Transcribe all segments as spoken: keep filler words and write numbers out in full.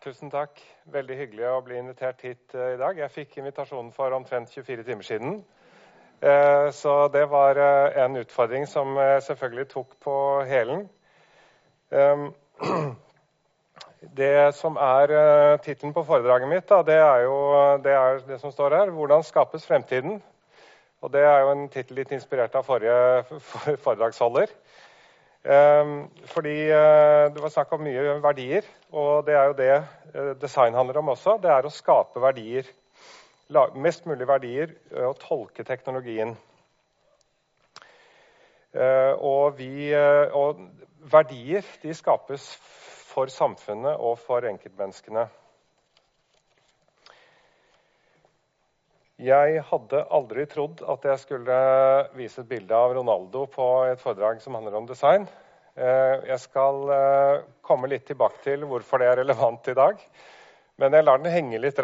Tusen takk. Veldig hyggelig å bli invitert hit uh, i dag. Jeg fikk invitasjonen for omtrent tjuefire timer siden. Uh, så det var uh, en utfordring som uh, selvfølgelig tok på hælen. Um, det som er uh, titlen på foredraget mitt, da, det er jo det, er det som står her. Hvordan skapes fremtiden? Og det er jo en titel litt inspirert av forrige for, foredragsholder. Um, fordi uh, det var snakk om mye verdier, og det er jo det uh, design handler om også. Det er å skape verdier, la, mest mulig verdier, uh, og tolke teknologien. Uh, og, vi, uh, og verdier, de skapes for samfunnet og for enkeltmenneskene. Jeg hadde aldri trodd at jeg skulle vise et bilde av Ronaldo på et foredrag som handler om design. Jeg skal komme litt tilbake til hvorfor det er relevant i dag, men jeg lar den henge litt.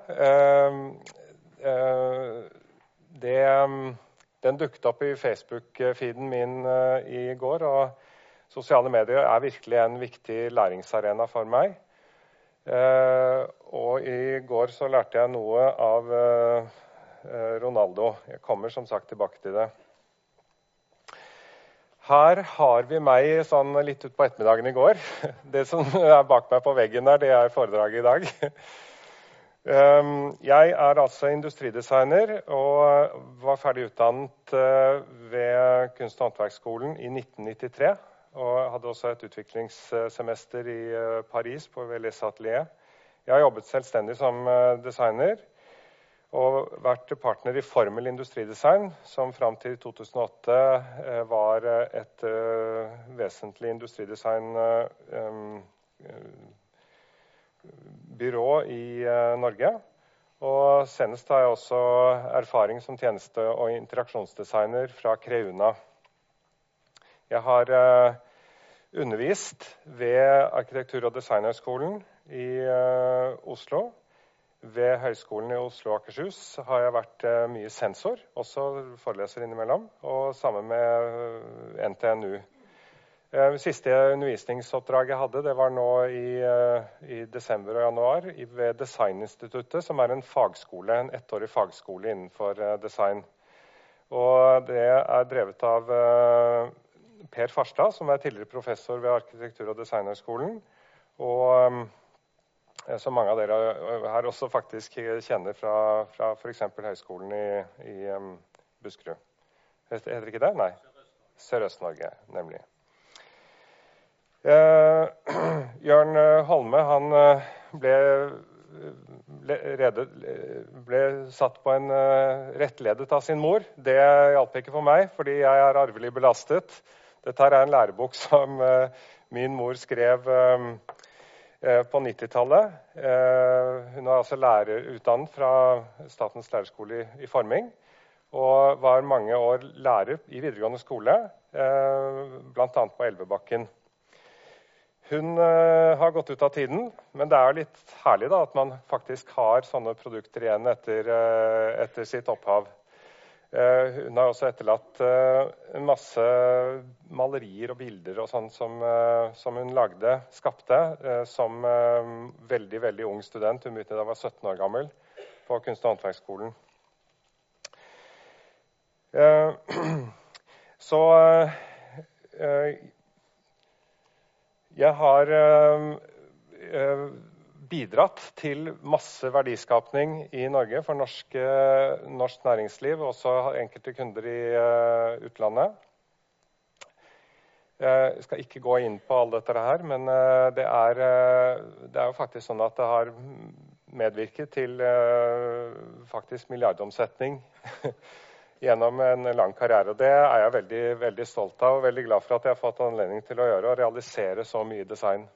Det, den dukket opp i Facebook-feeden min i går, og sosiale medier er virkelig en viktig læringsarena for meg. Og i går så lærte jeg noe av Ronaldo. Jeg kommer som sagt tilbake til det. Her har vi meg sånn litt ut på ettermiddagen i går. Det som er bak meg på veggen der, det er foredraget i dag. Jeg er altså industridesigner og var ferdig utdannet ved Kunst- og håndverksskolen i nitten nittitre. Og hadde også et utviklingssemester i Paris på V L S-atelier. Jeg har jobbet selvstendig som designer og vært partner i Formel Industridesign, som frem til to tusen og åtte eh, var et uh, vesentlig industridesignbyrå uh, i uh, Norge. Og senest har jeg også erfaring som tjeneste- og interaksjonsdesigner fra Creuna. Jeg har uh, undervist ved Arkitektur- og designhøgskolen i uh, Oslo. Ved Høgskolen i Oslo og Akershus har jeg vært eh, mye sensor, også foreleser innimellom, og sammen med N T N U. Eh, siste undervisningsoppdrag jeg hadde, det var nå i, eh, i desember og januar i, ved Designinstituttet, som er en fagskole, en ettårig fagskole innenfor eh, design. Og det er drevet av eh, Per Farstad, som er tidligere professor ved Arkitektur- og designhøgskolen, og som mange av dere her også faktisk kjenner fra, fra for eksempel høyskolen i, i um, Buskerud. Heter det ikke det? Nei. Sørøst-Norge, nemlig. Uh, Jørn Holme, han ble, ble, redet, ble satt på en uh, rettledet av sin mor. Det hjalp ikke for meg, fordi jeg er arvelig belastet. Dette er en lærebok som uh, min mor skrev um, på nittitallet. Hun var altså lærerutdannet fra Statens lærerskole i Forming, og var mange år lærer i videregående skole, blant annet på Elvebakken. Hun har gått ut av tiden, men det er litt herlig da, at man faktisk har sånne produkter igjen etter, etter sitt opphav. Hun har også etterlatt en masse malerier og bilder og sånn som, som hun lagde, skapte, som veldig, veldig ung student. Hun begynte da hun var sytten år gammel på Kunst- og håndverksskolen. Så jeg har bidratt til masse verdiskapning i Norge for norsk, norsk næringsliv, og også enkelte kunder i uh, utlandet. Jeg skal ikke gå inn på alt dette her, men uh, det, er, uh, det er jo faktisk sånn at det har medvirket til uh, faktisk milliardomsetning gjennom en lang karriere. Og det er jeg veldig, veldig stolt av, og veldig glad for at jeg har fått anledning til å gjøre og realisere så mye design.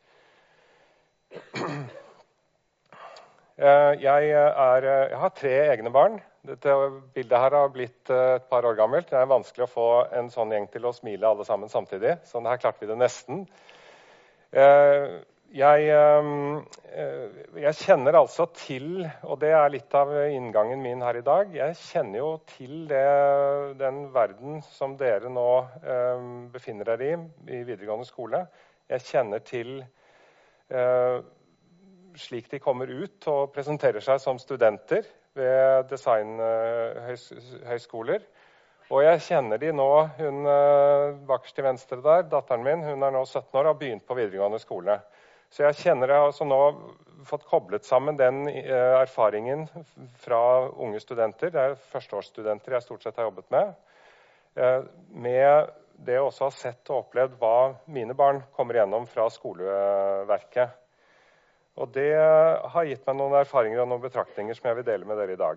Jeg, er, jeg har tre egne barn. Dette bildet her har blitt et par år gammelt. Det er vanskelig å få en sånn gjeng til å smile alle sammen samtidig. Så her klarte vi det nesten. Jeg, jeg kjenner altså til, og det er litt av inngangen min her i dag, jeg kjenner jo til det, den verden som dere nå befinner dere i, i videregående skole. Jeg kjenner til slik de kommer ut og presenterer seg som studenter ved designhøyskoler. Og jeg kjenner de nå, hun bakerst til venstre der, datteren min, hun er nå sytten år og har begynt på videregående skole. Så jeg kjenner jeg har altså nå fått koblet sammen den erfaringen fra unge studenter, det er førsteårsstudenter jeg stort sett har jobbet med, med det å også ha sett og opplevd hva mine barn kommer gjennom fra skoleverket. Og det har gitt meg noen erfaringer og noen betraktninger som jeg vil dele med dere i dag.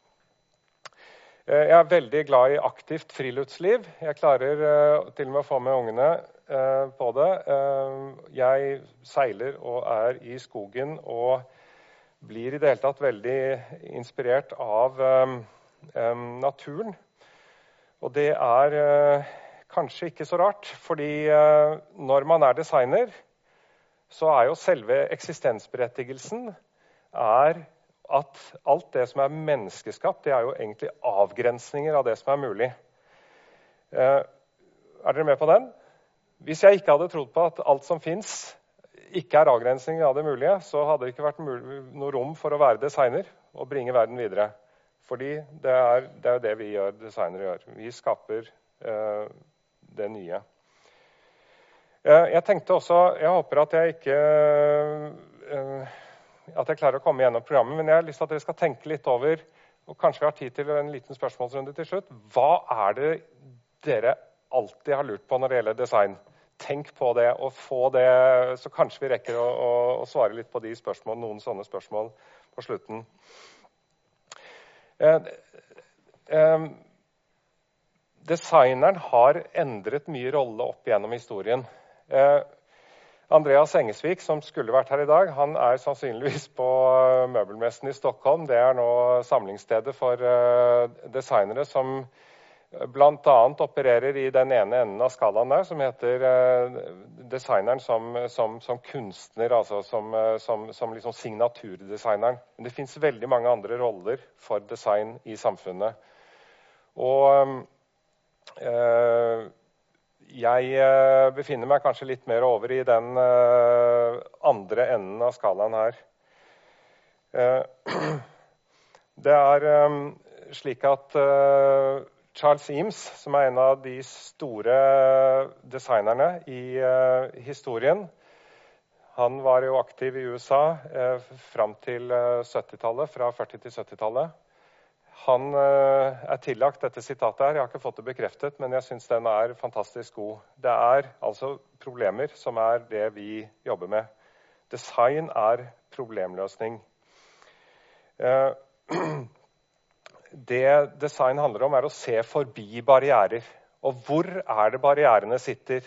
Jeg er veldig glad i aktivt friluftsliv. Jeg klarer til og med å få med ungene på det. Jeg seiler og er i skogen og blir i det hele tatt veldig inspirert av naturen. Og det er kanskje ikke så rart, fordi når man er designer, så er jo selve eksistensberettigelsen er at alt det som er menneskeskapt, det er jo egentlig avgrensninger av det som er mulig. Er dere med på den? Hvis jeg ikke hadde trodd på at alt som finnes ikke er avgrensninger av det mulige, så hadde det ikke vært noe rom for å være designer og bringe verden videre. Fordi det er, det er jo det vi gjør, designere gjør. Vi skaper uh, det nye. Uh, jeg tenkte også, jeg håper at jeg ikke uh, at jeg klarer å komme gjennom programmet, men jeg har lyst til at dere skal tenke litt over, og kanskje vi har tid til en liten spørsmålsrunde til slutt. Hva er det dere alltid har lurt på når det gjelder design? Tenk på det, og få det, så kanskje vi rekker å, å, å svare litt på de spørsmål, noen sånne spørsmål på slutten. Eh, eh, designeren har endret mye rolle opp gjennom historien. Eh, Andreas Engesvik, som skulle vært her i dag, han er sannsynligvis på møbelmessen i Stockholm. Det er nå samlingsstedet for designere som blant annet opererer i den ene enden av skalaen der, som heter designeren som, som, som kunstner, altså som, som, som liksom signaturdesigneren. Men det finnes veldig mange andre roller for design i samfunnet. Og øh, jeg befinner meg kanskje litt mer over i den andre enden av skalaen her. Det er slik at Charles Eames, som er en av de store designerne i historien, han var jo aktiv i U S A fram til syttitallet, fra førti til syttitallet. Han er tillagt dette sitatet her. Jeg har ikke fått det bekreftet, men jeg synes den er fantastisk god. Det er altså problemer som er det vi jobber med. Design er problemløsning. Det design handler om er å se forbi barrierer. Og hvor er det barrierene sitter?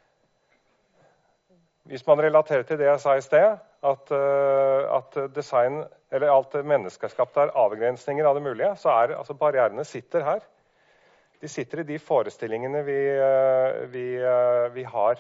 Hvis man relaterer til det jeg sa i sted, at, at design, eller alt det menneskeskapte er avgrensninger av det mulige, så er altså barrierene sitter her. De sitter i de forestillingene vi, vi, vi har.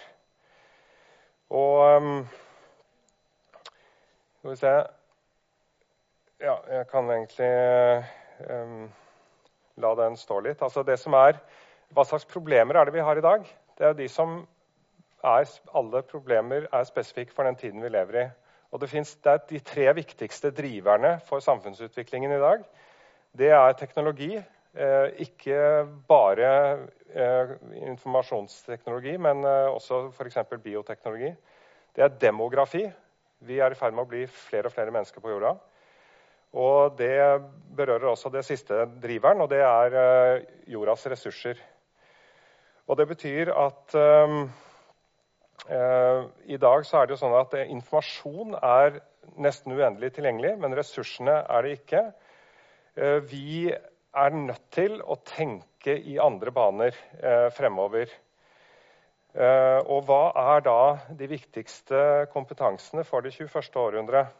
Og skal vi se, ja, jeg kan egentlig um, la den stå litt. Altså det som er, hva slags problemer er det vi har i dag? Det er de som er, alle problemer er spesifikke for den tiden vi lever i. Og det finnes, det er de tre viktigste driverne for samfunnsutviklingen i dag. Det er teknologi, eh, ikke bare eh, informasjonsteknologi, men eh, også for eksempel bioteknologi. Det er demografi. Vi er i ferd med å bli flere og flere mennesker på jorda. Og det berører også det siste driveren, og det er eh, jordas ressurser. Og det betyr at eh, Uh, I dag så er det jo sånn at uh, informasjon er nesten uendelig tilgjengelig, men ressursene er det ikke. Uh, vi er nødt til å tenke i andre baner uh, fremover. Uh, og hva er da de viktigste kompetansene for det tjueførste århundret?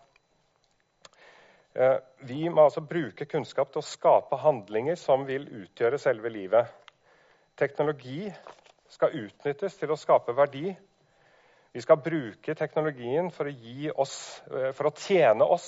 Uh, vi må altså bruke kunnskap til å skape handlinger som vil utgjøre selve livet. Teknologi skal utnyttes til å skape verdi. Vi skal bruke teknologien for å gi oss, for å tjene oss.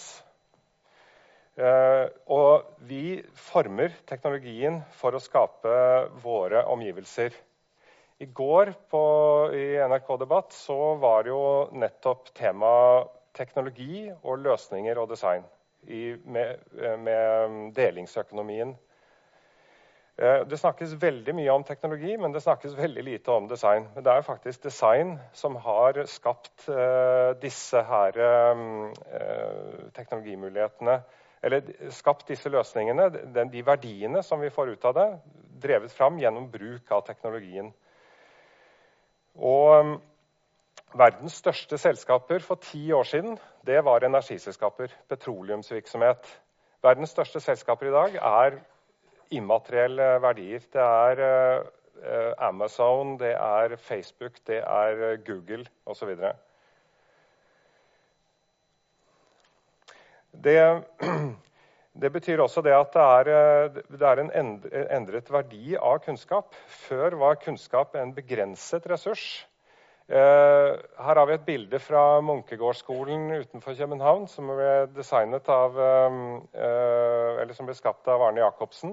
Og vi former teknologien for å skape våre omgivelser. I går på, i N R K-debatt så var jo nettopp tema teknologi og løsninger og design i, med, med delingsøkonomien. Det snakkes veldig mye om teknologi, men det snakkes veldig lite om design. Men det er faktisk design som har skapt uh, disse her uh, teknologimulighetene, eller skapt disse løsningene, den, de verdiene som vi får ut av det, drevet fram gjennom bruk av teknologien. Og um, verdens største selskaper for ti år siden, det var energiselskaper, petroleumsvirksomhet. Verdens største selskaper i dag er immaterielle verdier. Det er uh, Amazon, det er Facebook, det er uh, Google og så videre. Det, det betyr også det at det er, det er en endret verdi av kunnskap. Før var kunnskap en begrenset ressurs. Uh, her har vi et bilde fra Munkegårdsskolen utenfor København, som ble designet av, um, uh, eller som ble skapt av Arne Jacobsen.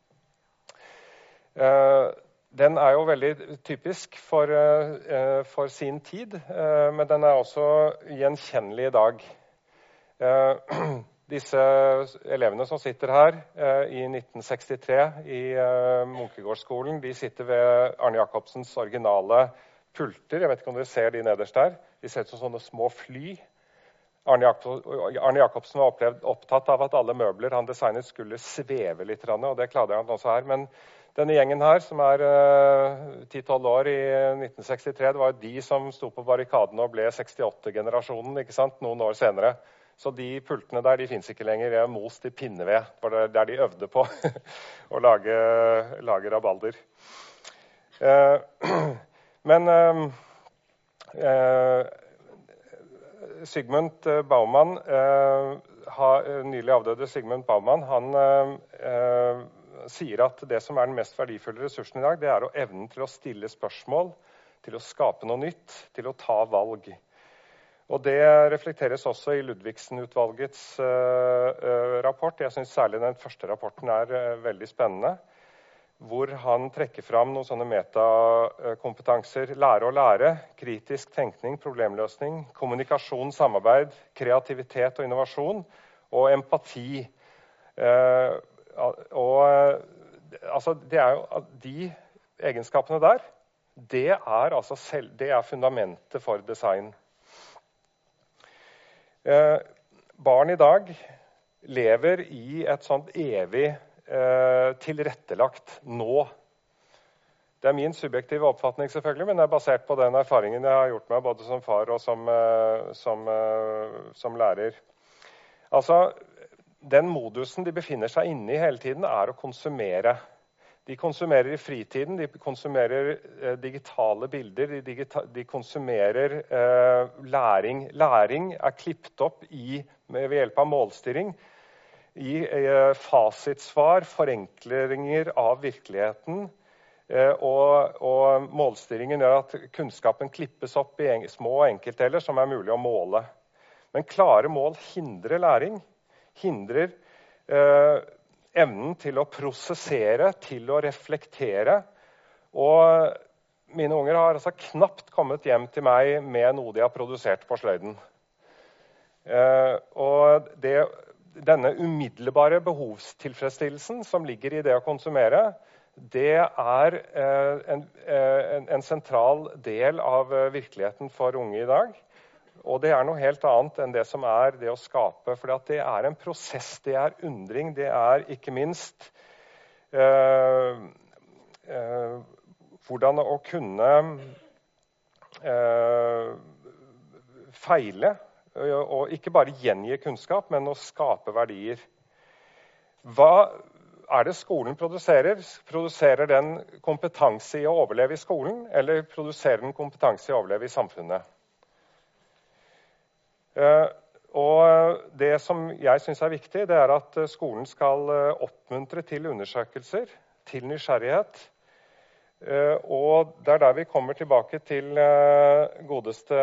Uh, den er jo veldig typisk for, uh, for sin tid, uh, men den er også gjenkjennelig i dag. Uh, disse elevene som sitter her uh, i nitten sekstitre i uh, Munkegårdsskolen, de sitter ved Arne Jacobsens originale pulter. Jeg vet ikke om dere ser de nederst der. De ser ut som sånne små fly. Arne, Jakob, Arne Jacobsen var opplevd, opptatt av at alle møbler han designet skulle sveve litt, og det klarer han også her. Men denne gjengen her, som er ti tolv uh, år i nitten sekstitre, det var de som sto på barrikaden og ble sekstiåtte-generasjonen, ikke sant, noen år senere. Så de pultene der, de finnes ikke lenger. Det er most i pinneved, for det der de øvde på å lage, lage rabalder. Uh, men uh, uh, Sigmund Baumann, uh, ha, nylig avdøde Sigmund Baumann, han uh, uh, sier at det som er den mest verdifulle ressursen i dag, det er å evnen til å stille spørsmål, til å skape noe nytt, til å ta valg. Og det reflekteres også i Ludvigsen-utvalgets uh, uh, rapport. Jeg synes særlig den første rapporten er uh, veldig spennende, hvor han trekker fram noen sånne metakompetanser: lære å lære, kritisk tenkning, problemløsning, kommunikasjon, samarbeid, kreativitet og innovasjon, og empati. Uh, Og altså, det er jo de egenskapene der, det er, altså selv, det er fundamentet for design. Eh, barn i dag lever i et sånt evig eh, tilrettelagt nå. Det er min subjektive oppfatning selvfølgelig, men det er basert på den erfaringen jeg har gjort meg både som far og som, eh, som, eh, som lærer. Altså, den modusen de befinner seg inne i hele tiden, er å konsumere. De konsumerer i fritiden, de konsumerer eh, digitale bilder, de, digita de konsumerer eh, læring. Læring er klippet opp i, med, ved hjelp av målstyring, i eh, fasitsvar, forenklinger av virkeligheten, eh, og, og målstyringen gjør at kunnskapen klippes opp i en, små enkeltdeler som er mulig å måle. Men klare mål hindrer læring. Hindrer eh, evnen til å prosessere, til å reflektere. Og mine unger har altså knapt kommet hjem til meg med noe de har produsert på sløyden. Eh, og det, denne umiddelbare behovstilfredsstillelsen som ligger i det å konsumere, det er eh, en, en, en sentral del av virkeligheten for unge i dag. Og det er noe helt annet enn det som er det å skape, for det er en prosess, det er undring, det er ikke minst eh, eh, hvordan å kunne eh, feile, og ikke bare gjengi kunnskap, men å skape verdier. Hva er det skolen produserer? Produserer den kompetanse i å overleve i skolen, eller produserer den kompetanse i å overleve i samfunnet? Uh, og det som jeg synes er viktig, det er at skolen skal uh, oppmuntre til undersøkelser, til nysgjerrighet. Uh, og det er der vi kommer tilbake til uh, godeste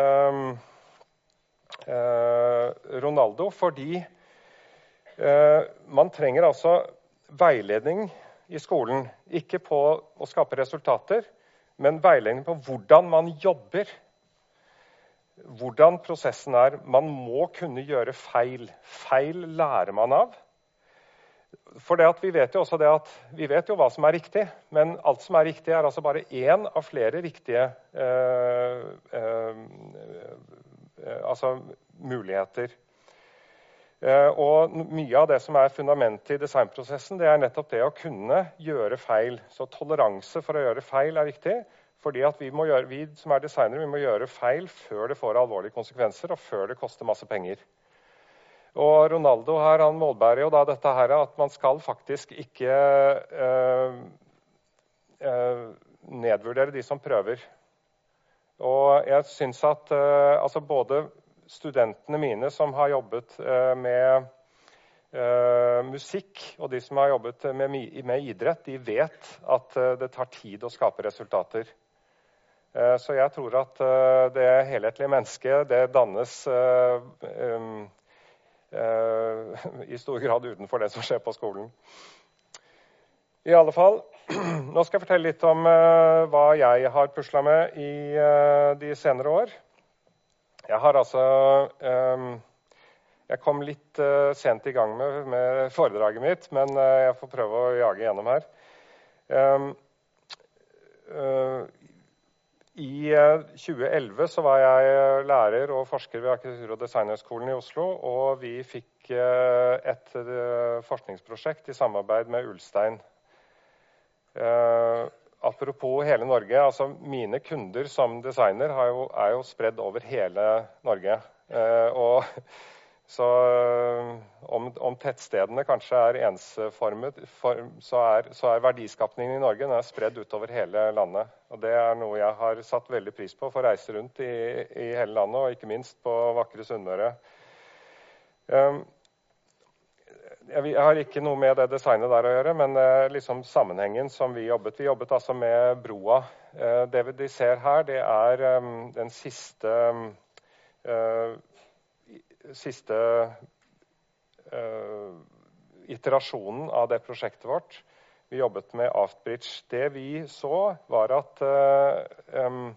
uh, Ronaldo, fordi uh, man trenger altså veiledning i skolen, ikke på å skape resultater, men veiledning på hvordan man jobber. hvordan prosessen er. Man må kunne gjøre feil. Feil lærer man av. For det at vi vet jo også det at vi vet jo hva som er riktig, men alt som er riktig er altså bare én av flere riktige eh, eh, eh, altså muligheter. Eh, og mye av det som er fundamentet i designprosessen, det er nettopp det å kunne gjøre feil. Så toleranse for å gjøre feil er viktig, fordi at vi, må gjøre, vi som er designere, vi må gjøre feil før det får alvorlige konsekvenser, og før det koster masse penger. Og Ronaldo her, han målbærer jo da dette her at man skal faktisk ikke eh, eh, nedvurdere de som prøver. Og jeg synes at eh, altså både studentene mine som har jobbet eh, med eh, musikk, og de som har jobbet med, med idrett, de vet at eh, det tar tid å skape resultater. Eh, så jeg tror at eh, det helhetlige mennesket, det dannes eh, um, Uh, i stor grad utenfor det som skjer på skolen. I alle fall, nå skal jeg fortelle litt om uh, hva jeg har puslet med i uh, de senere år. Jeg har altså um, jeg kom litt uh, sent i gang med, med foredraget mitt, men uh, jeg får prøve å jage gjennom her. Um, uh, I tjue elleve så var jeg lærer og forsker ved Arkitektur- og designhøgskolen i Oslo, og vi fikk et forskningsprosjekt i samarbeid med Ulstein. Eh, apropos hele Norge, altså mine kunder som designer er jo, er jo spredd over hele Norge. Eh, og så om, om tettstedene kanskje er ensformet, for, så, er, så er verdiskapningen i Norge den er spredd utover hele landet. Og det er noe jeg har satt veldig pris på, for å reise rundt i, i hele landet, og ikke minst på vakre Sunnmøre. Um, jeg, jeg har ikke noe med det designet der å gjøre, men uh, liksom sammenhengen som vi jobbet. Vi jobbet altså med broa. Uh, det de ser her, det er um, den siste uh, siste uh, iterasjonen av det prosjektet vårt. Vi jobbet med Aftbridge. Det vi så var at uh, um,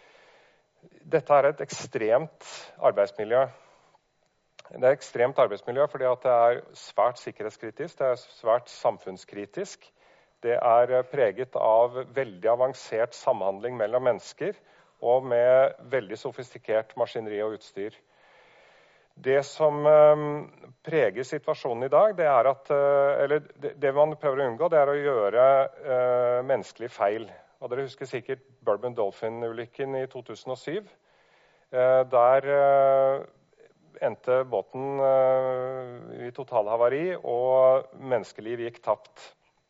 dette er et ekstremt arbeidsmiljø. Det er ekstremt arbeidsmiljø fordi at det er svært sikkerhetskritisk, det er svært samfunnskritisk. Det er preget av veldig avansert samhandling mellom mennesker og med veldig sofistikert maskineri og utstyr. Det som um, preger situasjonen i dag, det er at uh, eller det, det man prøver å unngå, det er å gjøre uh, menneskelig feil. Og dere husker sikkert Bourbon Dolphin-ulykken i to tusen og syv. Uh, der uh, endte båten uh, i totalhavari, og menneskeliv gikk tapt.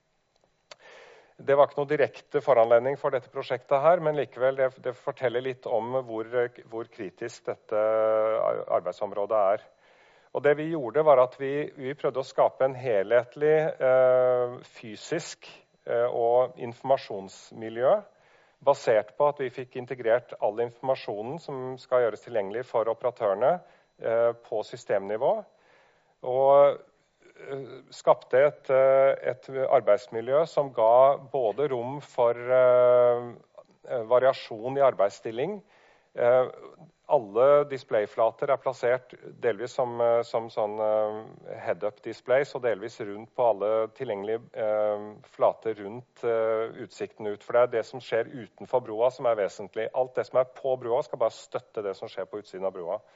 Det var ikke noe direkte foranledning for dette prosjektet her, men likevel det, det forteller litt om hvor, hvor kritisk dette arbeidsområdet er. Og det vi gjorde var at vi, vi prøvde å skape en helhetlig eh, fysisk eh, og informasjonsmiljø, basert på at vi fikk integrert all informasjonen som skal gjøres tilgjengelig for operatørene eh, på systemnivå, og skapte et, et arbeidsmiljø som ga både rom for uh, variasjon i arbeidsstilling. Uh, alle displayflater er plassert delvis som, som sånn uh, head-up displays, og delvis rundt på alle tilgjengelige uh, flater rundt uh, utsikten ut. For det er det som skjer utenfor broa som er vesentlig. Alt det som er på broa skal bare støtte det som skjer på utsiden av broa.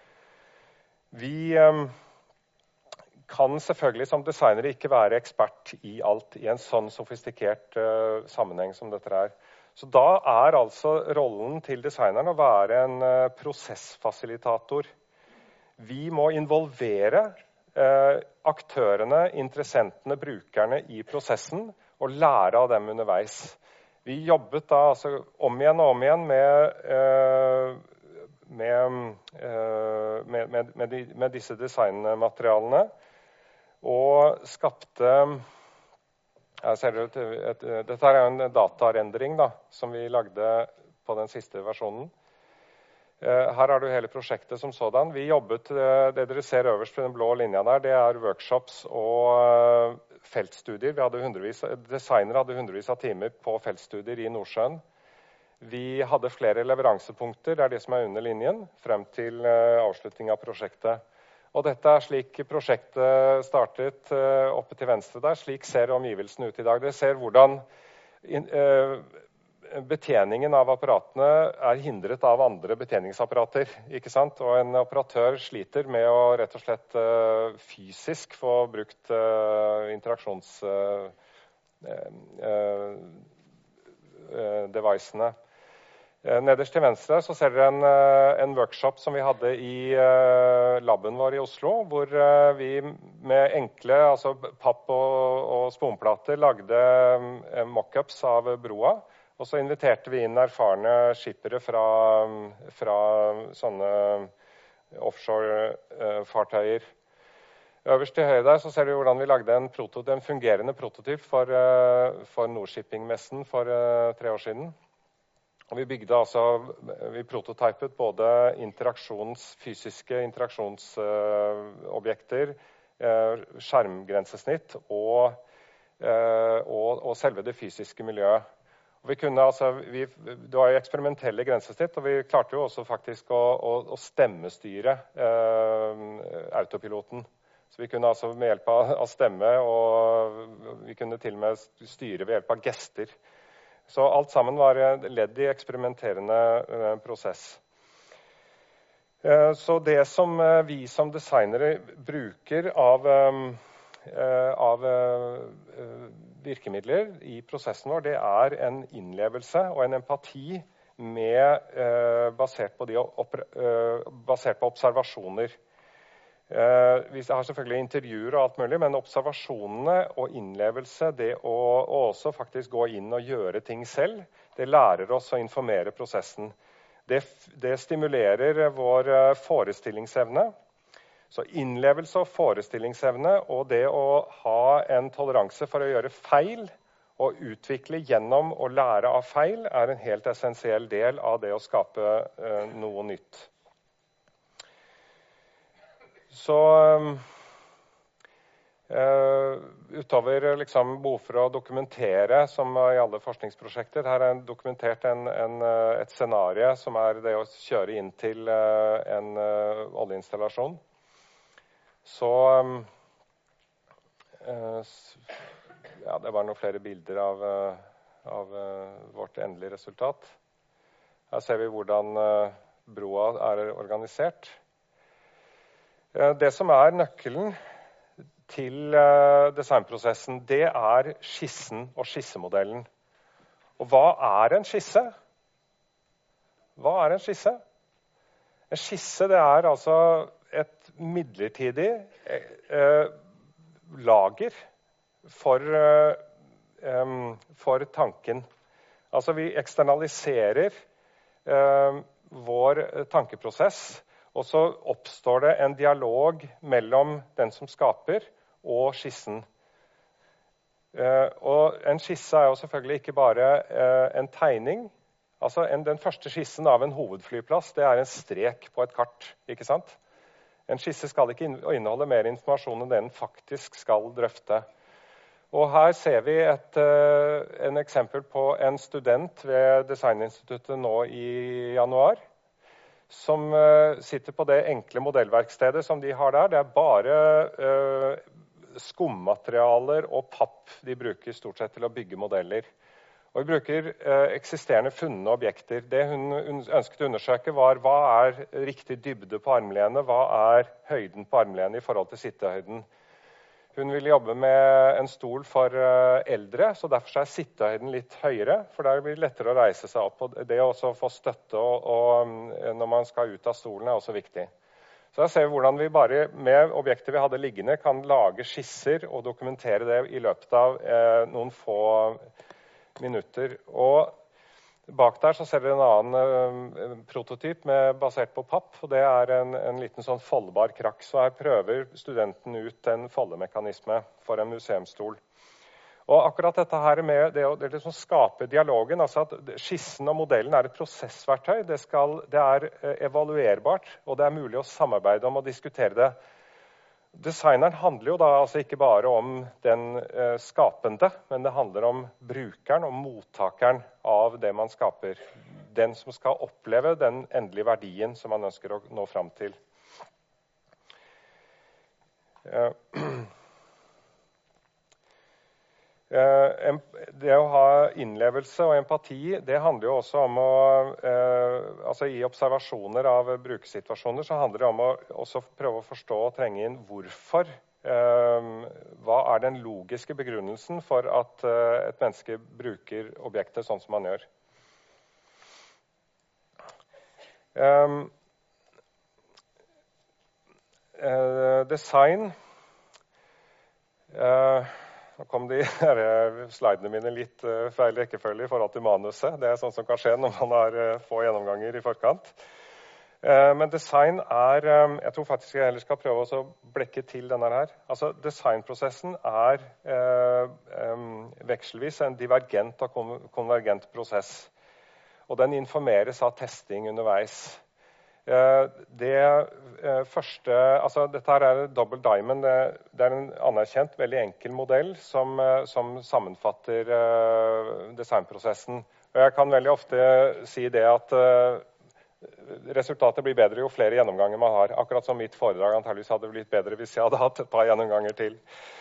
Vi... Um, kan selvfølgelig som designere ikke være ekspert i alt i en sånn sofistikert uh, sammenheng som dette er. Så da er altså rollen til designeren å være en uh, prosessfasilitator. Vi må involvere uh, aktørene, interessentene, brukerne i prosessen og lære av dem underveis. Vi jobbet da altså om igjen og om igjen med, uh, med, uh, med, med, med, de, med disse designmaterialene, og skapte jeg ser det, et, et, dette er en datarendring da, som vi lagde på den siste versjonen. Her har du hele prosjektet som sådan. Vi jobbet, det dere ser øverst på den blå linja der, det er workshops og feltstudier. Vi hadde hundrevis, designere hadde hundrevis av timer på feltstudier i Nordsjøen. Vi hadde flere leveransepunkter, det er det som er under linjen, frem til uh, avslutning av prosjektet. Og dette er slik prosjektet startet uh, oppe til venstre der. Slik ser omgivelsene ut i dag. Dere ser hvordan in, uh, betjeningen av apparatene er hindret av andre betjeningsapparater, ikke sant? Og en operatør sliter med å rett og slett uh, fysisk få brukt uh, interaksjons... Uh, uh, uh, devicene. Nederst til venstre så ser dere en, en workshop som vi hadde i uh, laben vår i Oslo, hvor uh, vi med enkle altså papp- og, og sponplater lagde uh, mockups av broa, og så inviterte vi inn erfarne skippere fra, fra sånne offshore-fartøyer. Uh, Øverst til høyre der så ser du hvordan vi lagde en, proto, en fungerende prototyp for, uh, for Nordshipping-messen for uh, tre år siden. Og vi bygde altså, vi prototypet både interaksjons, fysiske interaksjonsobjekter, uh, skjermgrensesnitt og, uh, og, og selve det fysiske miljøet. Og vi kunne altså, vi, det var jo eksperimentelle grensesnitt, og vi klarte jo også faktisk å, å, å stemmestyre uh, autopiloten. Så vi kunne altså med hjelp av, av stemme, og vi kunne til og med styre ved hjelp av gester. Så alt sammen var ledd i eksperimenterende uh, prosess. Uh, så det som uh, vi som designere bruker av, um, uh, av uh, virkemidler i prosessen vår, det er en innlevelse og en empati med, uh, basert, på de, uh, basert på observasjoner. Uh, vi har selvfølgelig intervjuer og alt mulig, men observasjonene og innlevelse, det å, å også faktisk gå inn og gjøre ting selv, det lærer oss å informere prosessen. Det, det stimulerer vår forestillingsevne. Så innlevelse og forestillingsevne, og det å ha en toleranse for å gjøre feil, og utvikle gjennom å lære av feil, er en helt essensiell del av det å skape uh, noe nytt. Så uh, utover liksom, behov for å dokumentere, som i alle forskningsprosjekter, her er dokumentert en, en, et scenario som er det å kjøre inn til uh, en uh, oljeinstallasjon. Så um, uh, ja, det var noen flere bilder av, uh, av uh, vårt endelige resultat. Her ser vi hvordan uh, broa er organisert. Det som er nøkkelen til designprosessen, det er skissen og skissemodellen. Og hva er en skisse? Hva er en skisse? En skisse, det er altså et midlertidig eh, lager for, eh, for tanken. Altså vi eksternaliserer eh, vår tankeprosess, og så oppstår det en dialog mellom den som skaper og skissen. Uh, og en skisse er jo selvfølgelig ikke bare uh, en tegning. Altså en, den første skissen av en hovedflyplass, det er en strek på et kart, ikke sant? En skisse skal ikke inneholde mer informasjon enn den faktisk skal drøfte. Og her ser vi et, uh, en eksempel på en student ved Designinstituttet nå i januar, som uh, sitter på det enkle modellverkstedet som de har der. Det er bare uh, skummaterialer og papp de bruker stort sett til å bygge modeller. Og vi bruker uh, eksisterende funne objekter. Det hun ønsket å undersøke var hva er riktig dybde på armlenet, hva er høyden på armlenet i forhold til sittehøyden. Hun vil jobbe med en stol for eldre, så derfor er sittehøyden litt høyere, for der blir det lettere å reise seg opp. Og det å få støtte og, og, når man skal ut av stolen er også viktig. Så da ser vi hvordan vi bare med objekter vi hadde liggende kan lage skisser og dokumentere det i løpet av eh, noen få minutter. Og bak der så ser dere en annen uh, prototyp med, basert på papp, og det er en, en liten sånn foldbar krakk. Så her prøver studenten ut en foldemekanisme for en museumsstol. Og akkurat dette her med det å det liksom skape dialogen, altså at skissen og modellen er et prosessverktøy, det, skal, det er uh, evaluerbart, og det er mulig å samarbeide om og diskutere det. Designeren handler jo da altså ikke bare om den eh, skapende, men det handler om brukeren og mottakeren av det man skaper. den som skal oppleve den endelige verdien som man ønsker å nå frem til. Det å ha innlevelse og empati, det handler jo også om å, altså i observasjoner av brukersituasjoner, så handler det om å også prøve å forstå og trenge inn hvorfor. Hva er den logiske begrunnelsen for at et menneske bruker objektet sånn som man gjør? Design. Nå kom de her slidene mine litt feil rekkefølge i forhold til manuset. Det er sånn som kan skje når man har få gjennomganger i forkant. Men design er, jeg tror faktisk jeg heller skal prøve å blekke til denne her. Altså designprosessen er eh, vekselvis en divergent og konvergent prosess. Og den informeres av testing underveis. Eh, det eh, første, altså dette her er Double Diamond, det, det er en anerkjent, veldig enkel modell som, som sammenfatter eh, designprosessen. Og jeg kan veldig ofte si det at eh, resultatet blir bedre jo flere gjennomganger man har. Akkurat som mitt foredrag antageligvis hadde blitt bedre hvis jeg hadde hatt et par gjennomganger til.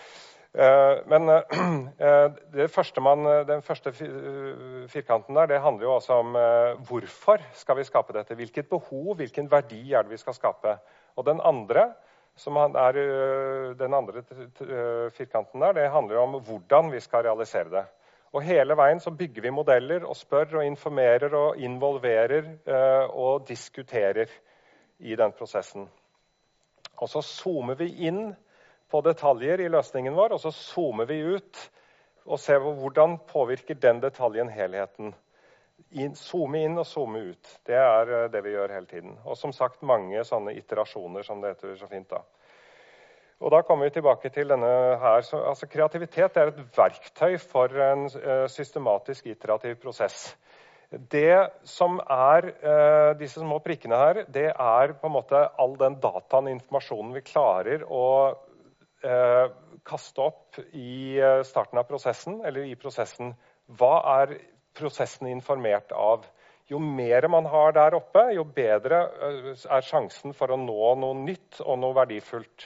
Men det første man, den første firkanten der, det handler jo også om hvorfor skal vi skape dette? Hvilket behov, hvilken verdi er det vi skal skape? Og den andre, som er den andre firkanten der, det handler jo om hvordan vi skal realisere det. Og hele veien så bygger vi modeller og spør og informerer og involverer eh, og diskuterer i den prosessen. Og så zoomer vi inn på detaljer i løsningen vår, og så zoomer vi ut og ser hvordan påvirker den detaljen helheten. In, zoome inn og zoome ut. Det er eh, det vi gjør hele tiden. Og som sagt, mange sånne iterasjoner som det heter så fint da. Og da kommer vi tilbake til denne her. Så, altså, kreativitet er et verktøy for en uh, systematisk iterativ prosess. Det som er uh, disse små prikkene her, det er på en måte all den dataen, informasjonen vi klarer å uh, kaste opp i uh, starten av prosessen, eller i prosessen. Hva er prosessen informert av? Jo mer man har der oppe, jo bedre uh, er sjansen for å nå noe nytt og noe verdifullt.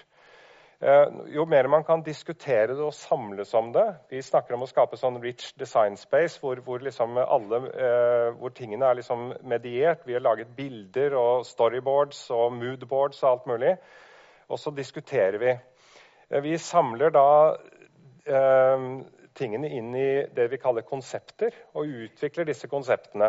Jo mer man kan diskutere det og samles om det. Vi snakker om å skape sånn rich design space, hvor, hvor, liksom alle, eh, hvor tingene er liksom mediert. Vi har laget bilder og storyboards og moodboards og alt mulig. Og så diskuterer vi. Vi samler da eh, tingene inn i det vi kaller konsepter, og utvikler disse konseptene.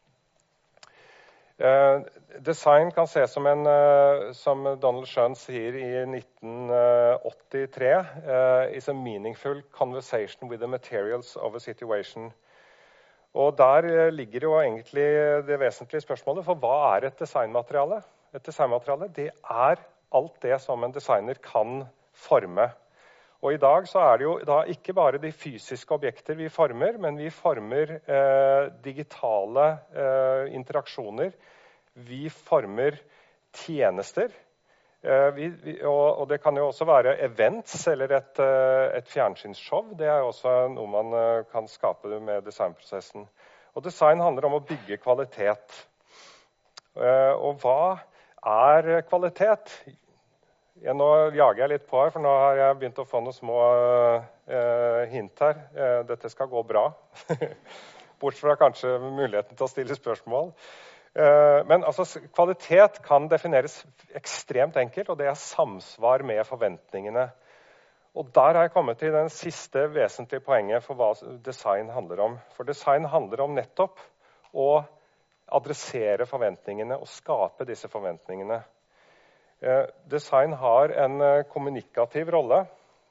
Uh, design kan ses som en, uh, som Donald Schoen sier i nitten åttitre, uh, is a meaningful conversation with the materials of a situation. Og der uh, ligger jo egentlig det vesentlige spørsmålet, for hva er et designmateriale? Et designmateriale, det er alt det som en designer kan forme. Og i dag så er det jo da ikke bare de fysiske objekter vi former, men vi former eh, digitale eh, interaksjoner. Vi former tjenester. Eh, vi, vi, og, og det kan jo også være events eller et, et fjernsynsshow. Det er jo også noe man eh, kan skape med designprosessen. Og design handler om å bygge kvalitet. Eh, og hva er kvalitet? Ja, nå jager jeg litt på her, for nå har jeg begynt å få noen små eh, hint her. Eh, dette skal gå bra. Bortsett fra kanskje muligheten til å stille spørsmål. Eh, men altså, kvalitet kan defineres ekstremt enkelt, og det er samsvar med forventningene. Og der har jeg kommet til den siste vesentlige poenget for hva design handler om. For design handler om nettopp å adressere forventningene og skape disse forventningene. Eh, design har en eh, kommunikativ rolle.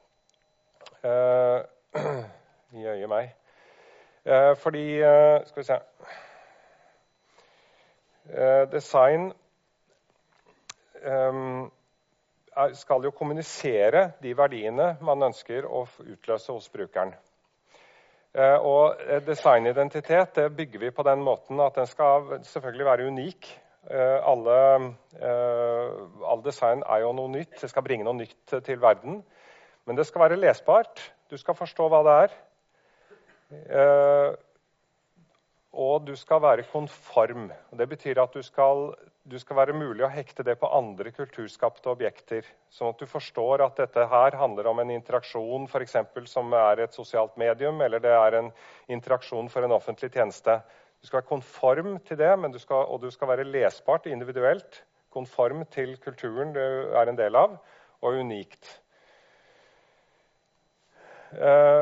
Eh, I øye meg. Eh, fordi, eh, skal vi se. Eh, design eh, er, skal jo kommunisere de verdiene man ønsker å utløse hos brukeren. Eh, og designidentitet det bygger vi på den måten at den skal selvfølgelig være unik. Uh, alle, uh, all design er jo noe nytt. Det skal bringe noe nytt til verden. Men det skal være lesbart. Du skal forstå hva det er. Uh, og og du skal være konform. Det betyr at du skal, du skal være mulig å hekte det på andre kulturskapte objekter, sånn at du forstår at dette her handler om en interaksjon, for eksempel, som er et sosialt medium, eller det er en interaksjon for en offentlig tjeneste. Du skal være konform til det, men du skal, og du skal være lesbart individuelt, konform til kulturen du er en del av, og unikt. Uh,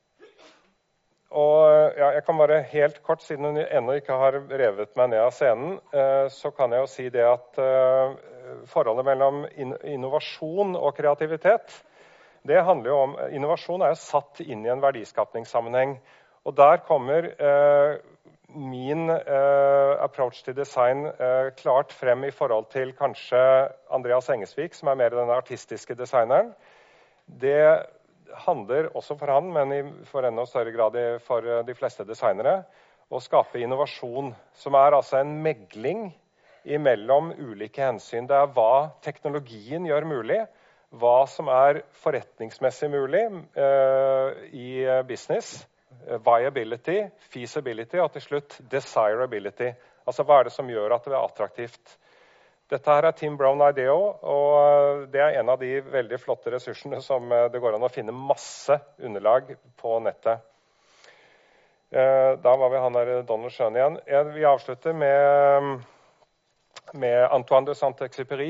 og ja, jeg kan bare helt kort, siden hun ennå ikke har revet meg ned av scenen, uh, så kan jeg jo si det at uh, forholdet mellom in innovasjon og kreativitet, det handler jo om, innovasjon er jo satt inn i en verdiskapningssammenheng, og der kommer uh, min uh, approach til design uh, klart frem i forhold til kanskje Andreas Engesvik, som er mer den artistiske designeren. Det handler også for han, men i for enda større grad for de fleste designere, å skape innovasjon, som er altså en megling imellom ulike hensyn. Det er hva teknologien gjør mulig, hva som er forretningsmessig mulig uh, i business, viability, feasibility og til slutt desirability. Altså hva er det som gjør at det er attraktivt? Dette her er Tim Brown Ideo, og det er en av de veldig flotte ressursene som det går an å finne masse underlag på nettet. Da var vi han der Donald Schön igjen. Vi avslutter med, med Antoine de Saint-Exupéry.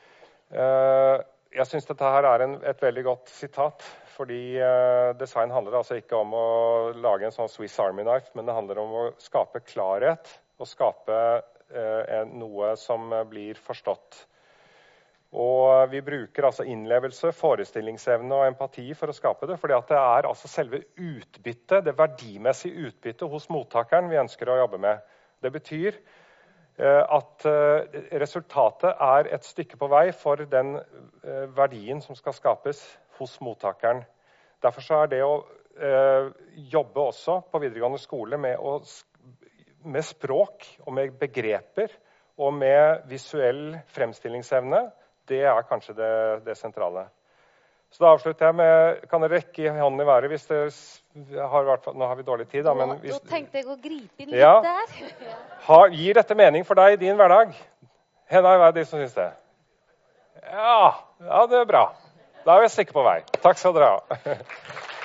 Jeg synes dette her er en, et veldig godt sitat, fordi design handler altså ikke om å lage en sånn Swiss Army knife, men det handler om å skape klarhet og skape noe som blir forstått. Og vi bruker altså innlevelse, forestillingsevne og empati for å skape det, fordi at det er altså selve utbyttet, det verdimessige utbyttet hos mottakeren vi ønsker å jobbe med. Det betyr at resultatet er et stykke på vei for den verdien som skal skapes hos mottakeren. Derfor så er det å jobbe også på videregående skole med å med språk og med begreper og med visuell fremstillingsevne, det er kanskje det, det sentrale. Så da avslutter jeg med, kan dere rekke i hånden i været hvis dere har, nå har vi dårlig tid. Da, men hvis, da tenkte jeg å gripe inn litt ja, der. Ha, gir dette mening for deg i din hverdag? Henne er de som synes det. Ja, ja, det er bra. Da er vi sikker på vei. Takk skal dere ha.